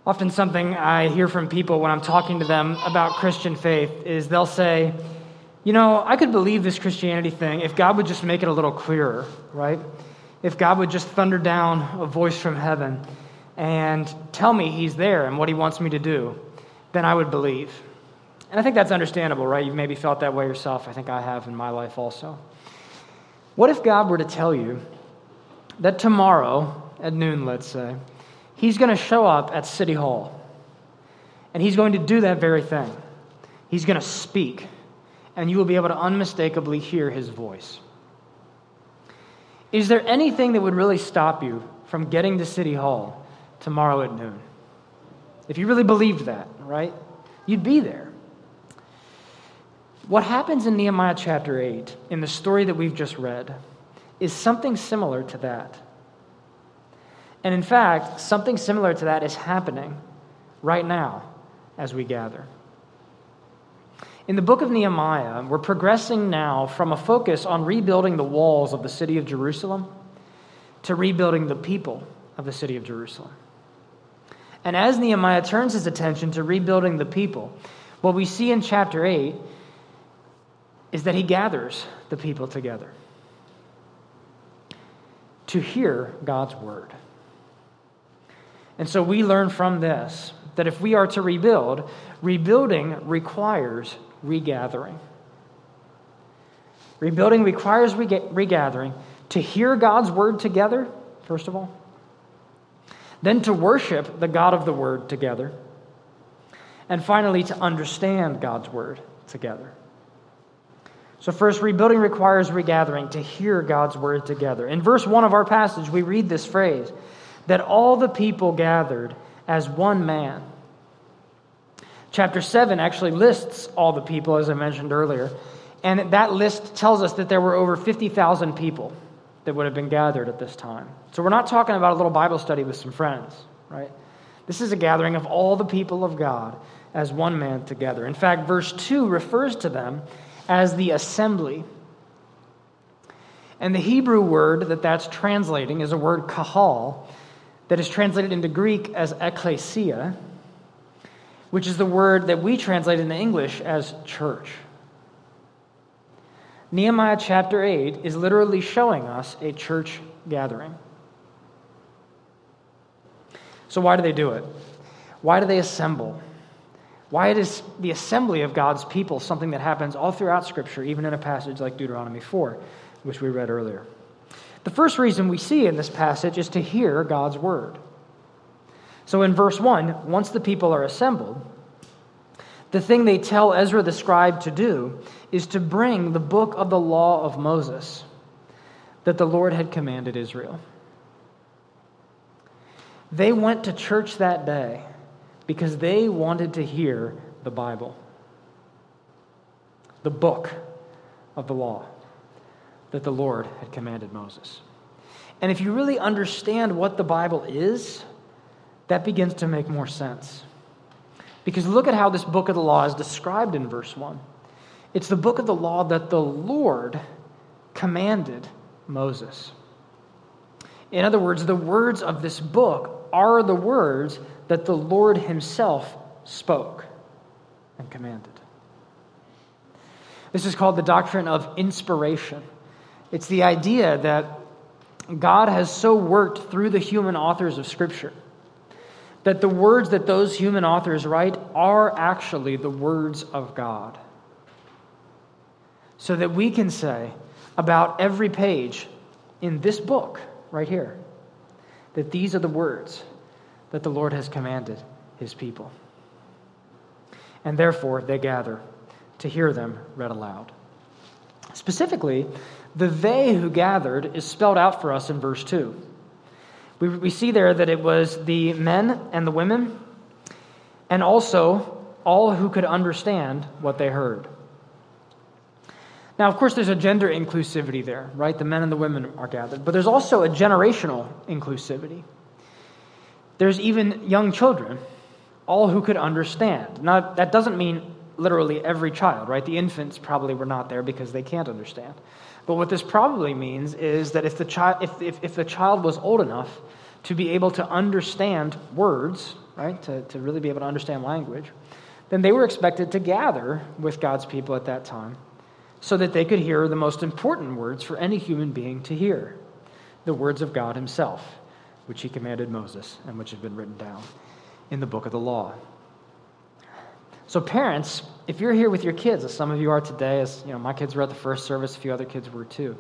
Often something I hear from people when I'm talking to them about Christian faith is they'll say, I could believe this Christianity thing if God would just make it a little clearer, right? If God would just thunder down a voice from heaven and tell me he's there and what he wants me to do, then I would believe. And I think that's understandable, right? You've maybe felt that way yourself. I think I have in my life also. What if God were to tell you that tomorrow at noon, let's say, he's going to show up at City Hall, and he's going to do that very thing. He's going to speak, and you will be able to unmistakably hear his voice. Is there anything that would really stop you from getting to City Hall tomorrow at noon? If you really believed that, right? You'd be there. What happens in Nehemiah chapter 8, in the story that we've just read, is something similar to that. And in fact, something similar to that is happening right now as we gather. In the book of Nehemiah, we're progressing now from a focus on rebuilding the walls of the city of Jerusalem to rebuilding the people of the city of Jerusalem. And as Nehemiah turns his attention to rebuilding the people, what we see in chapter 8 is that he gathers the people together to hear God's word. And so we learn from this that if we are to rebuild, rebuilding requires regathering. Rebuilding requires regathering to hear God's word together, first of all, then to worship the God of the word together, and finally to understand God's word together. So first, rebuilding requires regathering to hear God's word together. In verse 1 of our passage, we read this phrase, that all the people gathered as one man. Chapter 7 actually lists all the people, as I mentioned earlier, and that list tells us that there were over 50,000 people that would have been gathered at this time. So we're not talking about a little Bible study with some friends, right? This is a gathering of all the people of God as one man together. In fact, verse 2 refers to them as the assembly. And the Hebrew word that's translating is a word kahal, that is translated into Greek as ekklesia, which is the word that we translate into English as church. Nehemiah chapter 8 is literally showing us a church gathering. So why do they do it? Why do they assemble? Why is the assembly of God's people something that happens all throughout Scripture, even in a passage like Deuteronomy 4, which we read earlier? The first reason we see in this passage is to hear God's word. So in verse 1, once the people are assembled, the thing they tell Ezra the scribe to do is to bring the book of the law of Moses that the Lord had commanded Israel. They went to church that day because they wanted to hear the Bible, the book of the law that the Lord had commanded Moses. And if you really understand what the Bible is, that begins to make more sense. Because look at how this book of the law is described in verse 1. It's the book of the law that the Lord commanded Moses. In other words, the words of this book are the words that the Lord himself spoke and commanded. This is called the doctrine of inspiration. It's the idea that God has so worked through the human authors of Scripture that the words that those human authors write are actually the words of God. So that we can say about every page in this book right here that these are the words that the Lord has commanded his people. And therefore they gather to hear them read aloud. Specifically, the they who gathered is spelled out for us in verse 2. We see there that it was the men and the women, and also all who could understand what they heard. Now, of course, there's a gender inclusivity there, right? The men and the women are gathered. But there's also a generational inclusivity. There's even young children, all who could understand. Now, that doesn't mean literally every child, right? The infants probably were not there because they can't understand. But what this probably means is that if the child was old enough to be able to understand words right, to really be able to understand language, then they were expected to gather with God's people at that time so that they could hear the most important words for any human being to hear, the words of God himself, which he commanded Moses and which had been written down in the book of the law. So parents, if you're here with your kids, as some of you are today, as my kids were at the first service, a few other kids were too,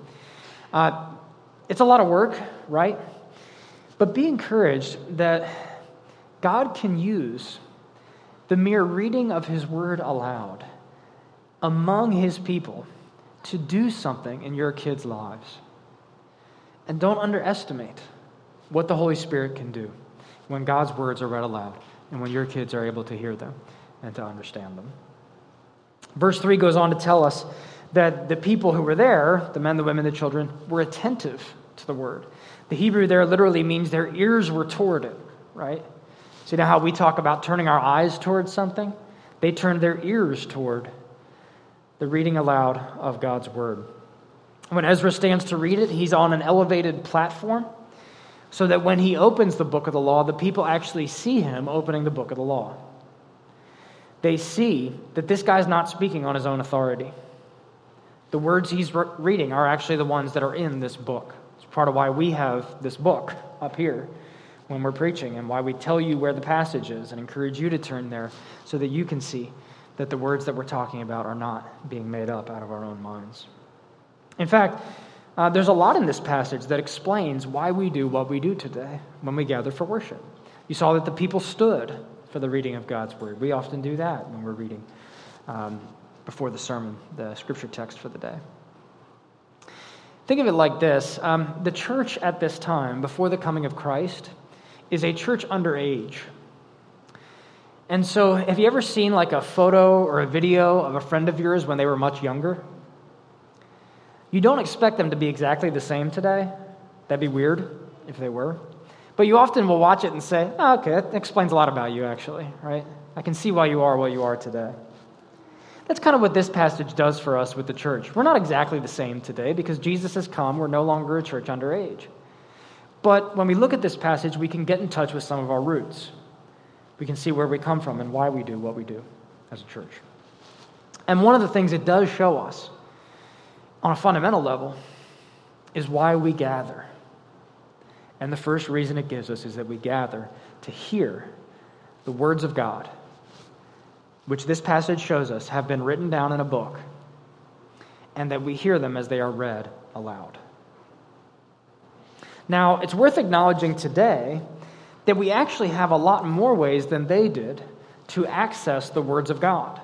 it's a lot of work, right? But be encouraged that God can use the mere reading of his word aloud among his people to do something in your kids' lives. And don't underestimate what the Holy Spirit can do when God's words are read aloud and when your kids are able to hear them and to understand them. Verse 3 goes on to tell us that the people who were there, the men, the women, the children, were attentive to the word. The Hebrew there literally means their ears were toward it, right? See now how we talk about turning our eyes towards something? They turned their ears toward the reading aloud of God's word. When Ezra stands to read it, he's on an elevated platform so that when he opens the book of the law, the people actually see him opening the book of the law. They see that this guy's not speaking on his own authority. The words he's reading are actually the ones that are in this book. It's part of why we have this book up here when we're preaching and why we tell you where the passage is and encourage you to turn there so that you can see that the words that we're talking about are not being made up out of our own minds. In fact, there's a lot in this passage that explains why we do what we do today when we gather for worship. You saw that the people stood for the reading of God's word. We often do that when we're reading before the sermon, the scripture text for the day. Think of it like this. The church at this time, before the coming of Christ, is a church under age. And so have you ever seen like a photo or a video of a friend of yours when they were much younger? You don't expect them to be exactly the same today. That'd be weird if they were. But you often will watch it and say, oh, okay, that explains a lot about you actually, right? I can see why you are what you are today. That's kind of what this passage does for us with the church. We're not exactly the same today because Jesus has come. We're no longer a church under age. But when we look at this passage, we can get in touch with some of our roots. We can see where we come from and why we do what we do as a church. And one of the things it does show us on a fundamental level is why we gather. And the first reason it gives us is that we gather to hear the words of God, which this passage shows us have been written down in a book, and that we hear them as they are read aloud. Now, it's worth acknowledging today that we actually have a lot more ways than they did to access the words of God.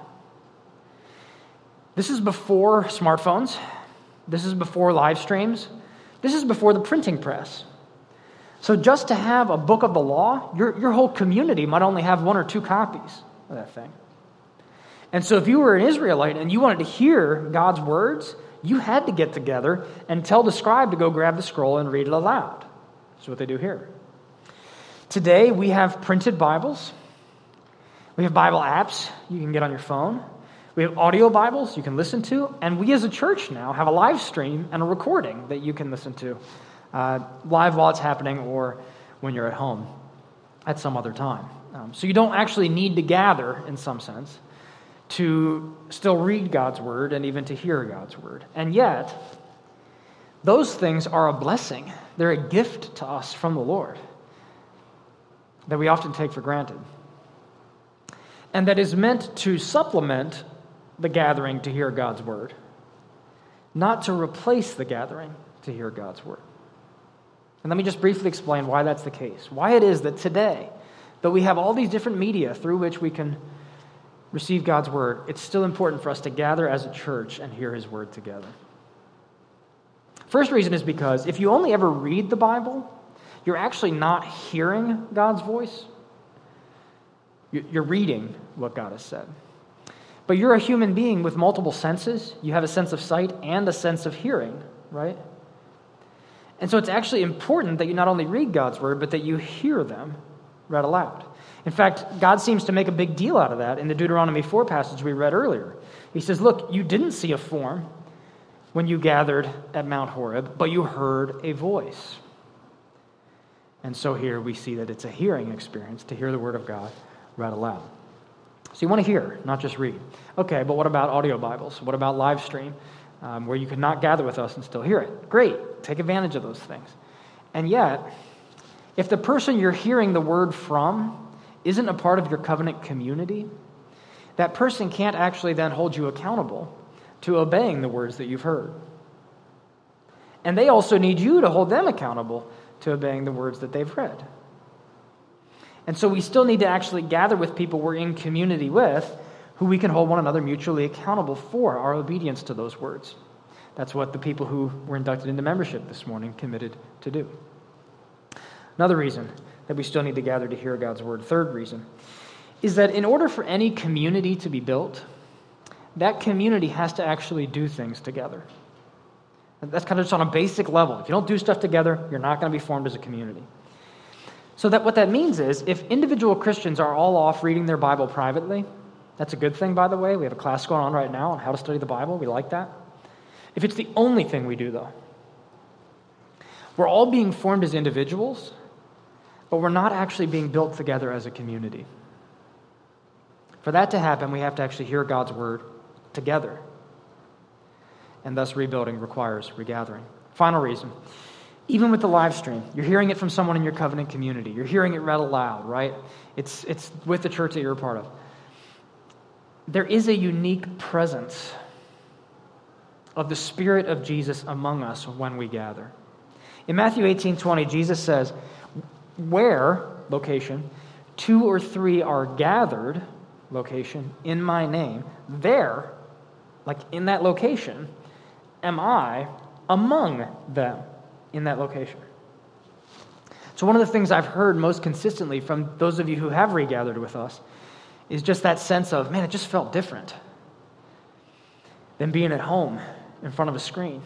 This is before smartphones. This is before live streams. This is before the printing press. So just to have a book of the law, your whole community might only have 1 or 2 copies of that thing. And so if you were an Israelite and you wanted to hear God's words, you had to get together and tell the scribe to go grab the scroll and read it aloud. That's what they do here. Today, we have printed Bibles. We have Bible apps you can get on your phone. We have audio Bibles you can listen to. And we as a church now have a live stream and a recording that you can listen to live while it's happening or when you're at home at some other time. So you don't actually need to gather, in some sense, to still read God's word and even to hear God's word. And yet, those things are a blessing. They're a gift to us from the Lord that we often take for granted. And that is meant to supplement the gathering to hear God's word, not to replace the gathering to hear God's word. And let me just briefly explain why that's the case. Why it is that today, though we have all these different media through which we can receive God's word, it's still important for us to gather as a church and hear his word together. First reason is because if you only ever read the Bible, you're actually not hearing God's voice. You're reading what God has said. But you're a human being with multiple senses. You have a sense of sight and a sense of hearing, right? And so it's actually important that you not only read God's word, but that you hear them read aloud. In fact, God seems to make a big deal out of that in the Deuteronomy 4 passage we read earlier. He says, look, you didn't see a form when you gathered at Mount Horeb, but you heard a voice. And so here we see that it's a hearing experience to hear the Word of God read aloud. So you want to hear, not just read. Okay, but what about audio Bibles? What about live stream, where you could not gather with us and still hear it? Great, take advantage of those things. And yet, if the person you're hearing the Word from isn't a part of your covenant community, that person can't actually then hold you accountable to obeying the words that you've heard. And they also need you to hold them accountable to obeying the words that they've read. And so we still need to actually gather with people we're in community with who we can hold one another mutually accountable for our obedience to those words. That's what the people who were inducted into membership this morning committed to do. Another reason that we still need to gather to hear God's word, third reason, is that in order for any community to be built, that community has to actually do things together. That's kind of just on a basic level. If you don't do stuff together, you're not going to be formed as a community. So that what that means is, if individual Christians are all off reading their Bible privately, that's a good thing, by the way. We have a class going on right now on how to study the Bible. We like that. If it's the only thing we do, though, we're all being formed as individuals, but we're not actually being built together as a community. For that to happen, we have to actually hear God's word together. And thus rebuilding requires regathering. Final reason, even with the live stream, you're hearing it from someone in your covenant community. You're hearing it read aloud, right? It's with the church that you're a part of. There is a unique presence of the Spirit of Jesus among us when we gather. In Matthew 18:20, Jesus says, where, location, 2 or 3 are gathered, location, in my name, there, like in that location, am I among them in that location. So one of the things I've heard most consistently from those of you who have regathered with us is just that sense of, man, it just felt different than being at home in front of a screen.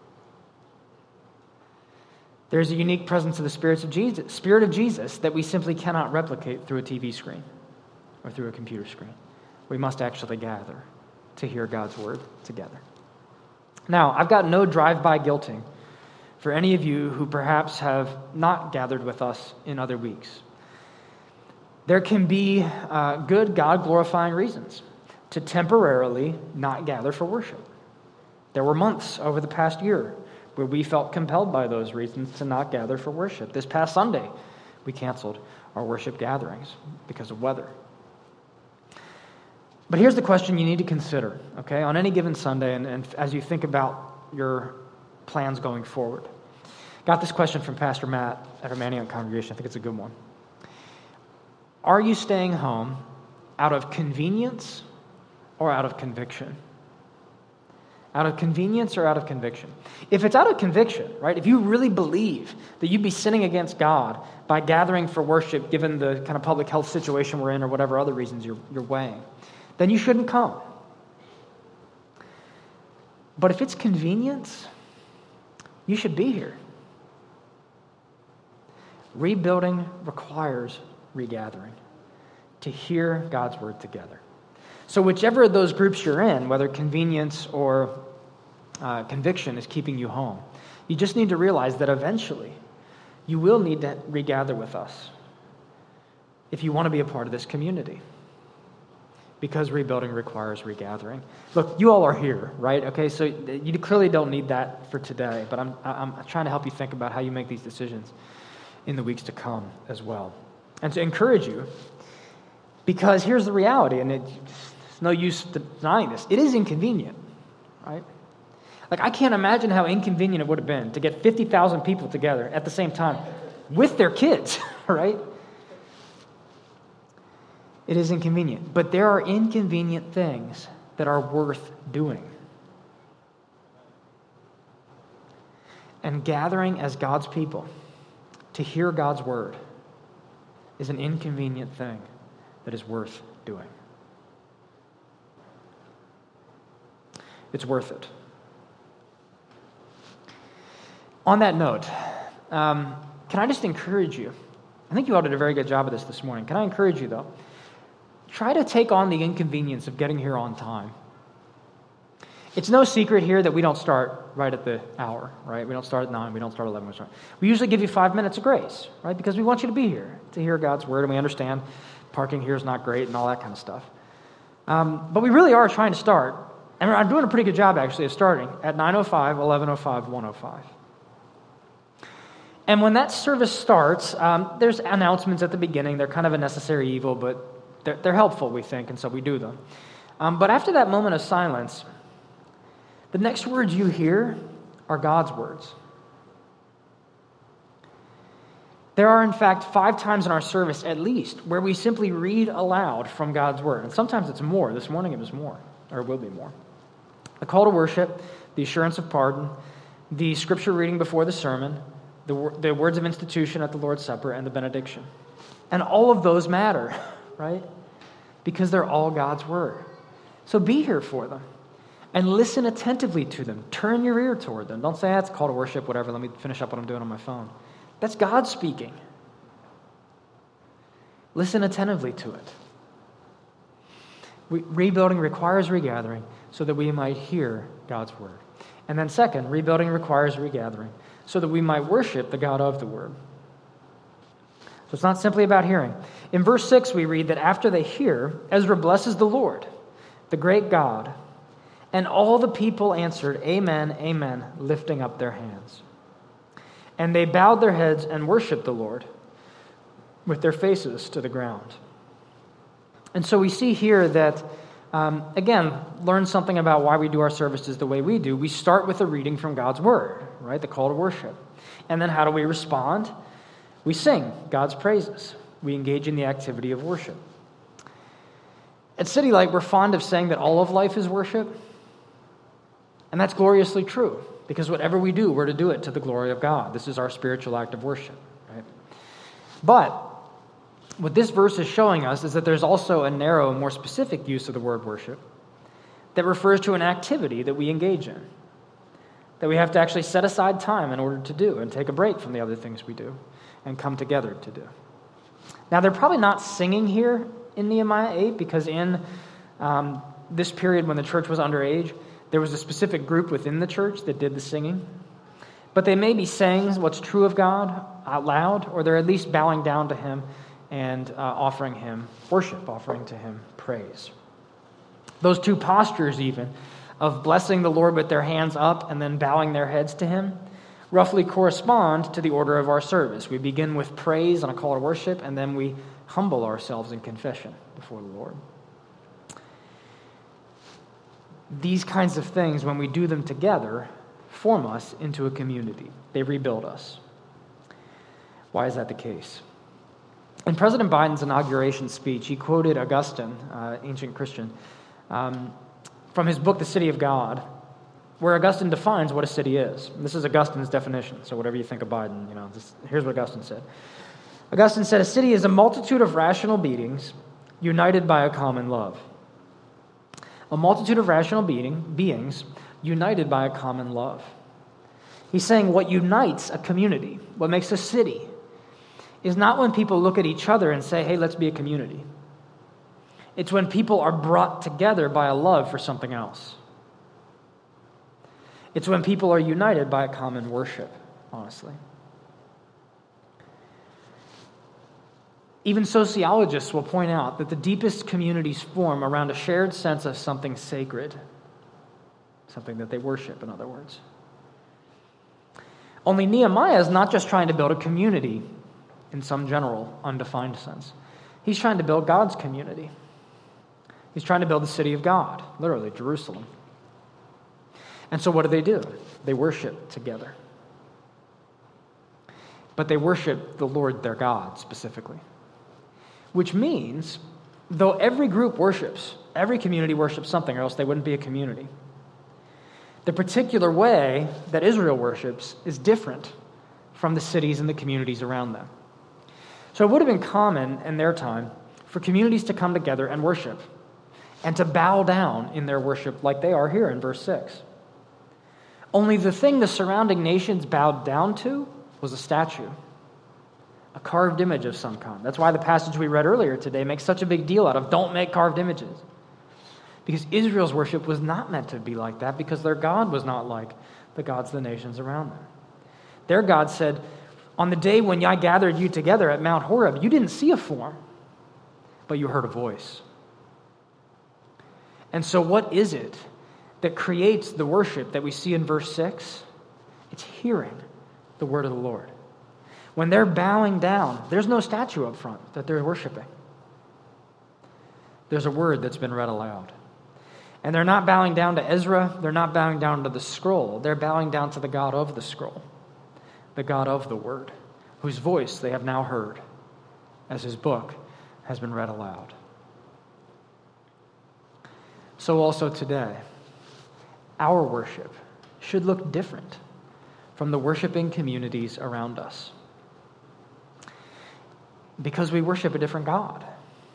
There's a unique presence of the Spirit of Jesus that we simply cannot replicate through a TV screen or through a computer screen. We must actually gather to hear God's word together. Now, I've got no drive-by guilting for any of you who perhaps have not gathered with us in other weeks. There can be good, God-glorifying reasons to temporarily not gather for worship. There were months over the past year where we felt compelled by those reasons to not gather for worship. This past Sunday, we canceled our worship gatherings because of weather. But here's the question you need to consider, okay, on any given Sunday and as you think about your plans going forward. Got this question from Pastor Matt at our Manioc congregation. I think it's a good one. Are you staying home out of convenience or out of conviction? Out of convenience or out of conviction? If it's out of conviction, right, if you really believe that you'd be sinning against God by gathering for worship given the kind of public health situation we're in or whatever other reasons you're weighing, then you shouldn't come. But if it's convenience, you should be here. Rebuilding requires regathering to hear God's word together. So whichever of those groups you're in, whether convenience or conviction is keeping you home, you just need to realize that eventually you will need to regather with us if you want to be a part of this community. Because rebuilding requires regathering. Look, you all are here, right? Okay, so you clearly don't need that for today, but I'm trying to help you think about how you make these decisions in the weeks to come as well. And to encourage you, because here's the reality, and it's no use denying this. It is inconvenient, right? Like, I can't imagine how inconvenient it would have been to get 50,000 people together at the same time with their kids, right? It is inconvenient. But there are inconvenient things that are worth doing. And gathering as God's people to hear God's word is an inconvenient thing that is worth doing. It's worth it. On that note, can I just encourage you? I think you all did a very good job of this morning. Can I encourage you, though? Try to take on the inconvenience of getting here on time. It's no secret here that we don't start right at the hour, right? We don't start at 9, we don't start at 11. We usually give you 5 minutes of grace, right? Because we want you to be here, to hear God's word, and we understand parking here is not great and all that kind of stuff. But we really are trying to start, and I'm doing a pretty good job, actually, of starting at 9:05, 11:05, 1:05. And when that service starts, there's announcements at the beginning. They're kind of a necessary evil, but they're helpful, we think, and so we do them. But after that moment of silence, the next words you hear are God's words. There are, in fact, 5 times in our service, at least, where we simply read aloud from God's word. And sometimes it's more. This morning it was more, or it will be more. The call to worship, the assurance of pardon, the scripture reading before the sermon, the words of institution at the Lord's Supper, and the benediction. And all of those matter, right? Because they're all God's word. So be here for them. And listen attentively to them. Turn your ear toward them. Don't say, it's a call to worship, whatever. Let me finish up what I'm doing on my phone. That's God speaking. Listen attentively to it. Rebuilding requires regathering so that we might hear God's word. And then second, rebuilding requires regathering so that we might worship the God of the word. So it's not simply about hearing. In verse 6, we read that after they hear, Ezra blesses the Lord, the great God. And all the people answered, Amen, Amen, lifting up their hands. And they bowed their heads and worshiped the Lord with their faces to the ground. And so we see here that, again, learn something about why we do our services the way we do. We start with a reading from God's word, right? The call to worship. And then how do we respond? We sing God's praises. We engage in the activity of worship. At City Light, we're fond of saying that all of life is worship. And that's gloriously true, because whatever we do, we're to do it to the glory of God. This is our spiritual act of worship, right? But what this verse is showing us is that there's also a narrow, more specific use of the word worship that refers to an activity that we engage in, that we have to actually set aside time in order to do and take a break from the other things we do and come together to do. Now, they're probably not singing here in Nehemiah 8 because in this period when the church was underage, there was a specific group within the church that did the singing. But they may be saying what's true of God out loud, or they're at least bowing down to him and offering him worship, offering to him praise. Those two postures even, of blessing the Lord with their hands up and then bowing their heads to him, roughly correspond to the order of our service. We begin with praise and a call to worship, and then we humble ourselves in confession before the Lord. These kinds of things, when we do them together, form us into a community. They rebuild us. Why is that the case? In President Biden's inauguration speech, he quoted Augustine, ancient Christian, from his book, The City of God, where Augustine defines what a city is. And this is Augustine's definition, so whatever you think of Biden, here's what Augustine said. Augustine said, a city is a multitude of rational beings united by a common love. A multitude of rational beings united by a common love. He's saying what unites a community, what makes a city, is not when people look at each other and say, hey, let's be a community. It's when people are brought together by a love for something else. It's when people are united by a common worship, honestly. Even sociologists will point out that the deepest communities form around a shared sense of something sacred, something that they worship, in other words. Only Nehemiah is not just trying to build a community in some general, undefined sense. He's trying to build God's community. He's trying to build the city of God, literally, Jerusalem. And so what do? They worship together. But they worship the Lord their God, specifically. Which means, though every group worships, every community worships something, or else they wouldn't be a community. The particular way that Israel worships is different from the cities and the communities around them. So it would have been common in their time for communities to come together and worship, and to bow down in their worship like they are here in verse 6. Only the thing the surrounding nations bowed down to was a statue. A carved image of some kind. That's why the passage we read earlier today makes such a big deal out of don't make carved images. Because Israel's worship was not meant to be like that, because their God was not like the gods of the nations around them. Their God said, on the day when I gathered you together at Mount Horeb, you didn't see a form, but you heard a voice. And so what is it that creates the worship that we see in verse 6? It's hearing the word of the Lord. When they're bowing down, there's no statue up front that they're worshiping. There's a word that's been read aloud. And they're not bowing down to Ezra. They're not bowing down to the scroll. They're bowing down to the God of the scroll, the God of the word, whose voice they have now heard as his book has been read aloud. So also today, our worship should look different from the worshiping communities around us, because we worship a different God.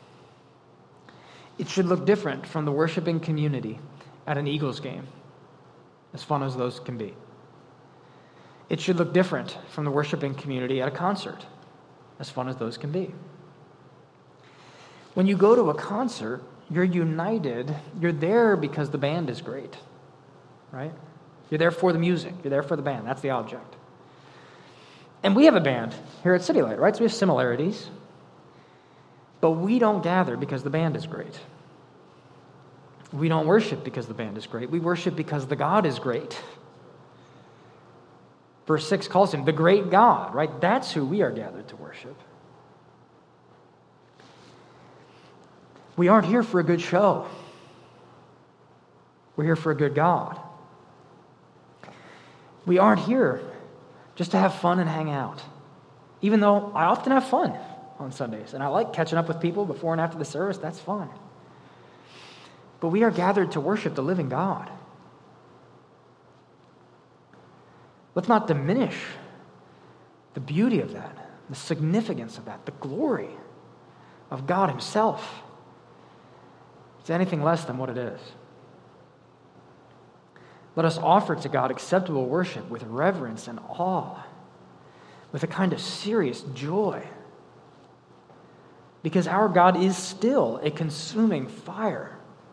It should look different from the worshiping community at an Eagles game, as fun as those can be. It should look different from the worshiping community at a concert, as fun as those can be. When you go to a concert, you're united. You're there because the band is great, right? You're there for the music. You're there for the band. That's the object. And we have a band here at City Light, right? So we have similarities. But we don't gather because the band is great. We don't worship because the band is great. We worship because the God is great. Verse 6 calls him the great God, right? That's who we are gathered to worship. We aren't here for a good show. We're here for a good God. We aren't here just to have fun and hang out. Even though I often have fun on Sundays, and I like catching up with people before and after the service. That's fun. But we are gathered to worship the living God. Let's not diminish the beauty of that, the significance of that, the glory of God himself. It's anything less than what it is. Let us offer to God acceptable worship with reverence and awe, with a kind of serious joy. Because our God is still a consuming fire,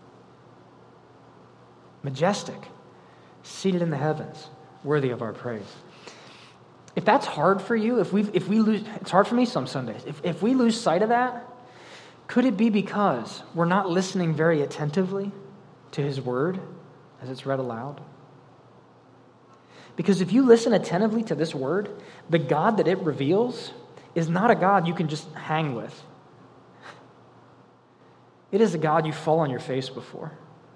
majestic, seated in the heavens, worthy of our praise. If that's hard for you, if we lose, it's hard for me some Sundays. If we lose sight of that, could it be because we're not listening very attentively to his word as it's read aloud? Because if you listen attentively to this word, the God that it reveals is not a God you can just hang with. It is a God you fall on your face before.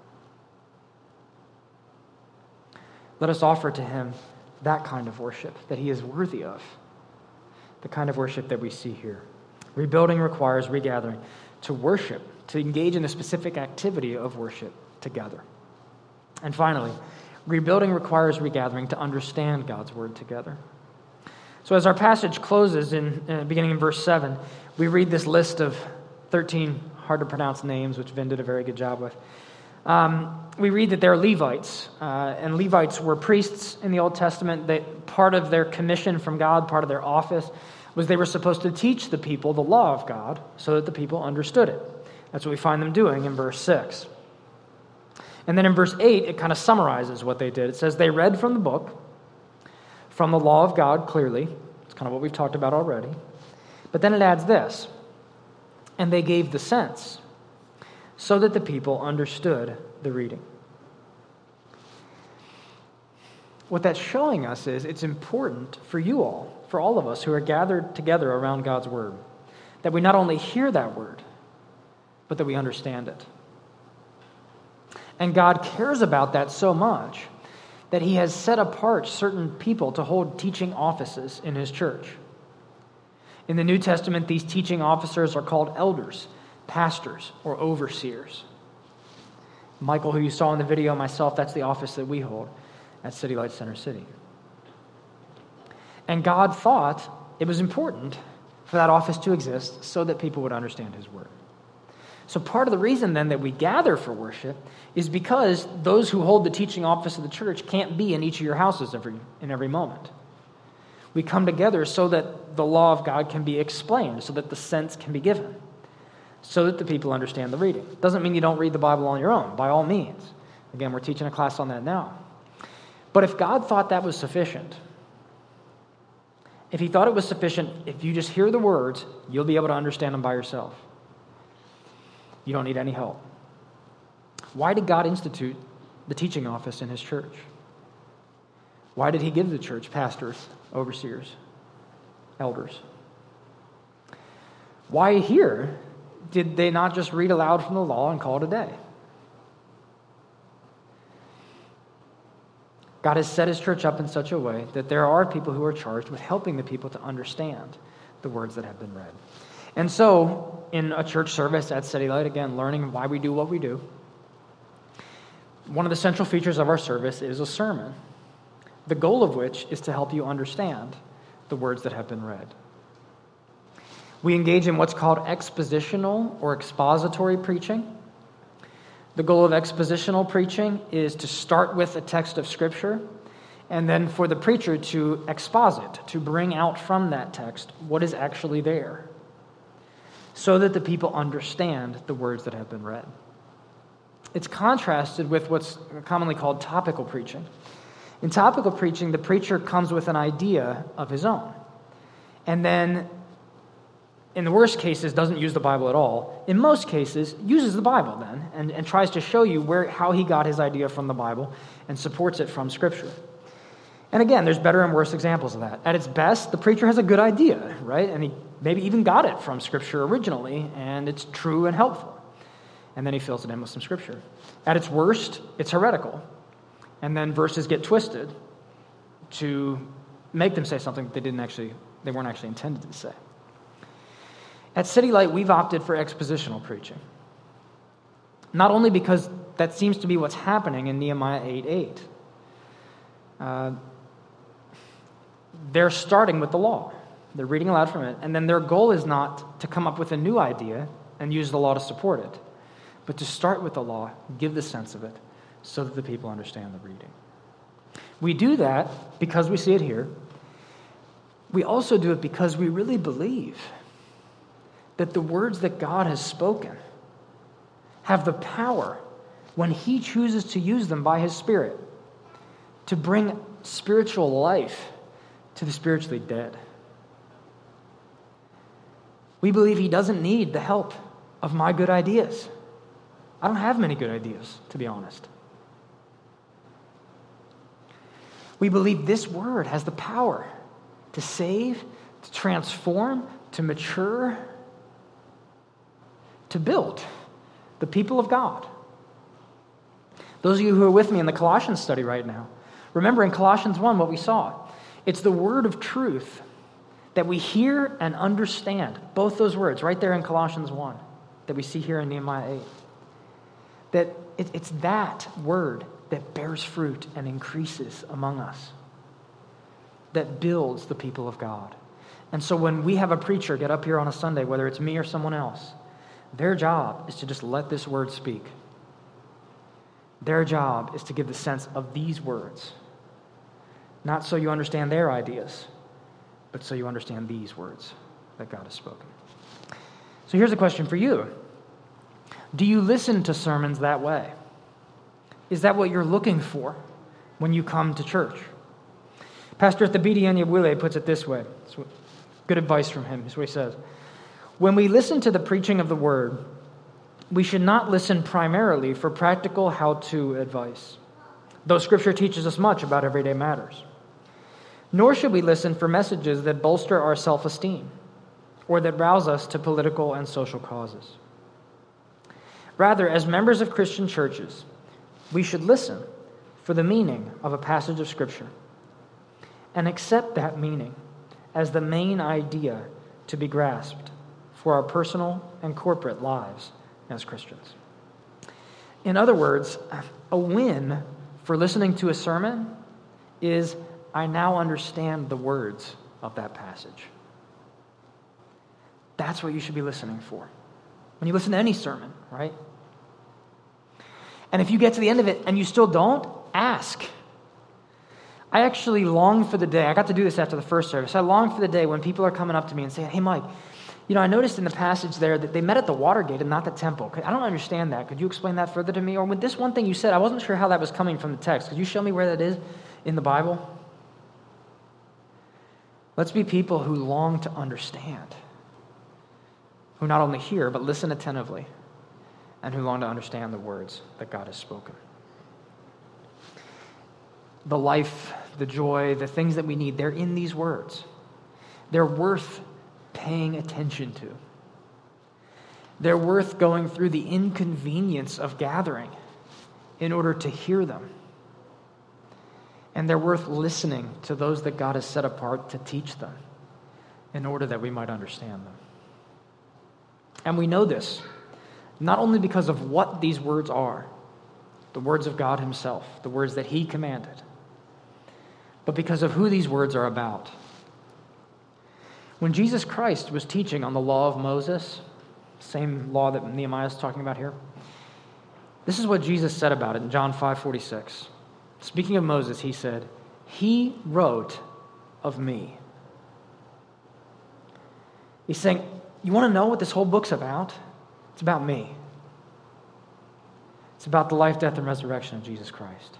Let us offer to him that kind of worship that he is worthy of, the kind of worship that we see here. Rebuilding requires regathering. To worship, to engage in the specific activity of worship together. And finally, rebuilding requires regathering to understand God's word together. So as our passage closes, beginning in verse 7, we read this list of 13 hard-to-pronounce names, which Vin did a very good job with. We read that they're Levites, and Levites were priests in the Old Testament. Part of their commission from God, part of their office, was they were supposed to teach the people the law of God so that the people understood it. That's what we find them doing in verse 6. And then in verse 8, it kind of summarizes what they did. It says, they read from the book, from the law of God, clearly. It's kind of what we've talked about already. But then it adds this, and they gave the sense so that the people understood the reading. What that's showing us is it's important for you all, for all of us who are gathered together around God's word, that we not only hear that word, but that we understand it. And God cares about that so much that he has set apart certain people to hold teaching offices in his church. In the New Testament, these teaching officers are called elders, pastors, or overseers. Michael, who you saw in the video, myself, that's the office that we hold at City Light Center City. And God thought it was important for that office to exist so that people would understand his word. So part of the reason then that we gather for worship is because those who hold the teaching office of the church can't be in each of your houses in every moment. We come together so that the law of God can be explained, so that the sense can be given, so that the people understand the reading. Doesn't mean you don't read the Bible on your own, by all means. Again, we're teaching a class on that now. But if God thought that was sufficient, if he thought it was sufficient, if you just hear the words, you'll be able to understand them by yourself. You don't need any help. Why did God institute the teaching office in his church? Why did he give the church pastors, overseers, elders? Why here did they not just read aloud from the law and call it a day? God has set his church up in such a way that there are people who are charged with helping the people to understand the words that have been read. And so, in a church service at City Light, again, learning why we do what we do, one of the central features of our service is a sermon, the goal of which is to help you understand the words that have been read. We engage in what's called expositional or expository preaching. The goal of expositional preaching is to start with a text of Scripture and then for the preacher to exposit, to bring out from that text what is actually there so that the people understand the words that have been read. It's contrasted with what's commonly called topical preaching. In topical preaching, the preacher comes with an idea of his own and then, in the worst cases, doesn't use the Bible at all. In most cases, uses the Bible then and tries to show you how he got his idea from the Bible and supports it from Scripture. And again, there's better and worse examples of that. At its best, the preacher has a good idea, right? And he maybe even got it from Scripture originally, and it's true and helpful. And then he fills it in with some Scripture. At its worst, it's heretical. And then verses get twisted to make them say something they weren't actually intended to say. At City Light, we've opted for expositional preaching. Not only because that seems to be what's happening in Nehemiah 8:8. They're starting with the law. They're reading aloud from it. And then their goal is not to come up with a new idea and use the law to support it, but to start with the law, give the sense of it, so that the people understand the reading. We do that because we see it here. We also do it because we really believe that the words that God has spoken have the power, when he chooses to use them by his Spirit, to bring spiritual life to the spiritually dead. We believe he doesn't need the help of my good ideas. I don't have many good ideas, to be honest. We believe this word has the power to save, to transform, to mature, to build the people of God. Those of you who are with me in the Colossians study right now, remember in Colossians 1 what we saw. It's the word of truth that we hear and understand. Both those words right there in Colossians 1 that we see here in Nehemiah 8. That it's that word that bears fruit and increases among us, that builds the people of God. And so when we have a preacher get up here on a Sunday, whether it's me or someone else, their job is to just let this word speak. Their job is to give the sense of these words. Not so you understand their ideas, but so you understand these words that God has spoken. So here's a question for you. Do you listen to sermons that way? Is that what you're looking for when you come to church? Pastor Thabiti Anyabwile puts it this way. It's good advice from him. Here's what he says. When we listen to the preaching of the word, we should not listen primarily for practical how-to advice, though Scripture teaches us much about everyday matters. Nor should we listen for messages that bolster our self-esteem or that rouse us to political and social causes. Rather, as members of Christian churches, we should listen for the meaning of a passage of Scripture and accept that meaning as the main idea to be grasped for our personal and corporate lives as Christians. In other words, a win for listening to a sermon is I now understand the words of that passage. That's what you should be listening for when you listen to any sermon, right? And if you get to the end of it and you still don't, ask. I actually long for the day, I got to do this after the first service, I long for the day when people are coming up to me and saying, hey Mike, I noticed in the passage there that they met at the Watergate and not the temple. I don't understand that. Could you explain that further to me? Or with this one thing you said, I wasn't sure how that was coming from the text. Could you show me where that is in the Bible? Let's be people who long to understand, who not only hear, but listen attentively, and who long to understand the words that God has spoken. The life, the joy, the things that we need, they're in these words. They're worth paying attention to. They're worth going through the inconvenience of gathering in order to hear them. And they're worth listening to those that God has set apart to teach them in order that we might understand them. And we know this not only because of what these words are, the words of God himself, the words that he commanded, but because of who these words are about. When Jesus Christ was teaching on the law of Moses, same law that Nehemiah is talking about here, this is what Jesus said about it in John 5:46. Speaking of Moses, he said, "He wrote of me." He's saying, you want to know what this whole book's about? It's about me. It's about the life, death, and resurrection of Jesus Christ.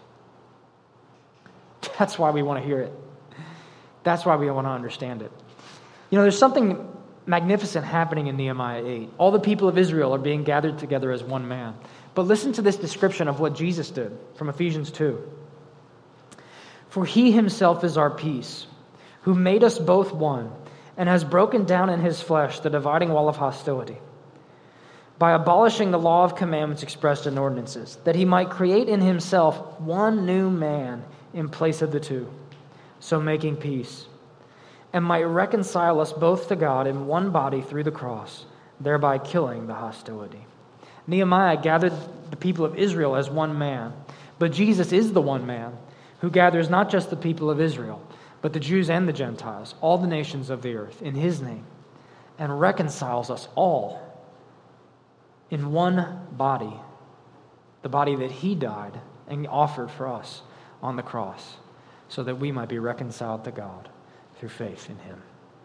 That's why we want to hear it. That's why we want to understand it. There's something magnificent happening in Nehemiah 8. All the people of Israel are being gathered together as one man. But listen to this description of what Jesus did from Ephesians 2. "For he himself is our peace, who made us both one, and has broken down in his flesh the dividing wall of hostility, by abolishing the law of commandments expressed in ordinances, that he might create in himself one new man in place of the two, so making peace, and might reconcile us both to God in one body through the cross, thereby killing the hostility." Nehemiah gathered the people of Israel as one man, but Jesus is the one man who gathers not just the people of Israel, but the Jews and the Gentiles, all the nations of the earth, in his name, and reconciles us all in one body, the body that he died and offered for us on the cross, so that we might be reconciled to God through faith in him.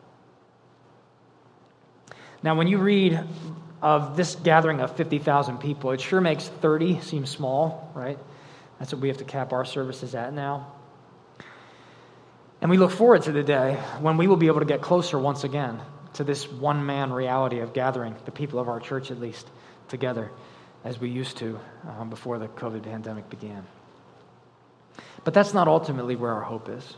Now, when you read of this gathering of 50,000 people, it sure makes 30 seem small, right? That's what we have to cap our services at now. And we look forward to the day when we will be able to get closer once again to this one-man reality of gathering the people of our church, at least, together as we used to before the COVID pandemic began. But that's not ultimately where our hope is.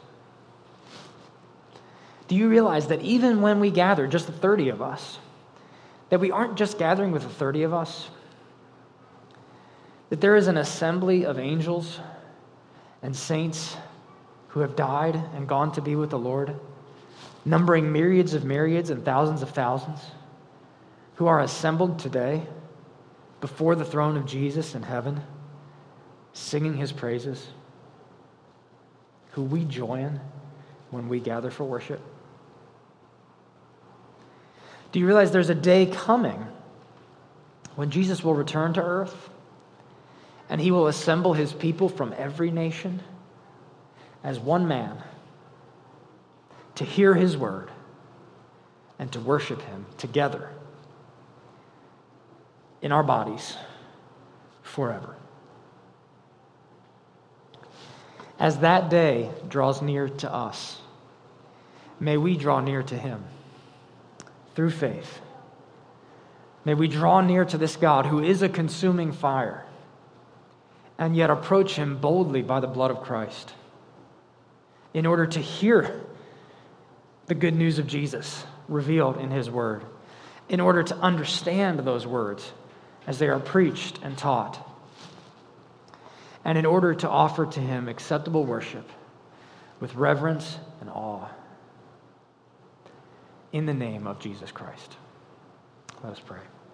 Do you realize that even when we gather, just the 30 of us, that we aren't just gathering with the 30 of us, that there is an assembly of angels and saints who have died and gone to be with the Lord, numbering myriads of myriads and thousands of thousands, who are assembled today before the throne of Jesus in heaven, singing his praises, who we join when we gather for worship? Do you realize there's a day coming when Jesus will return to earth and he will assemble his people from every nation as one man to hear his word and to worship him together in our bodies forever? As that day draws near to us, may we draw near to him through faith. May we draw near to this God who is a consuming fire and yet approach him boldly by the blood of Christ in order to hear the good news of Jesus revealed in his word, in order to understand those words as they are preached and taught, and in order to offer to him acceptable worship with reverence and awe in the name of Jesus Christ. Let us pray.